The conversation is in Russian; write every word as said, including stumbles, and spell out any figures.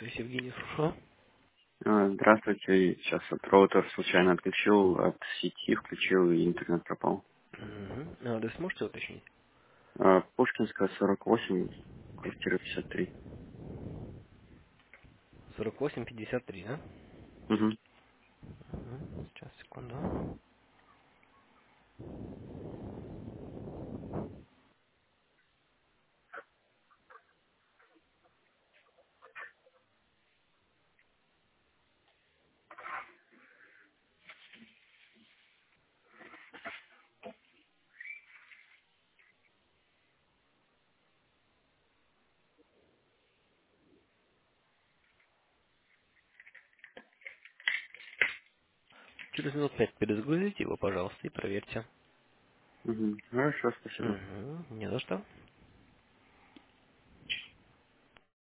Связь Евгений, слушаю. А, Здравствуйте. Сейчас вот роутер случайно отключил от сети, включил и интернет пропал. Мгм. А адрес можете уточнить? А, Пушкинская, сорок восемь, квартира пятьдесят три. сорок восемь пятьдесят три, да? Угу. Мгм. Сейчас, секунду. Через минут пять перезагрузите его, пожалуйста, и проверьте. Угу. Хорошо, спасибо. Угу. Не за что.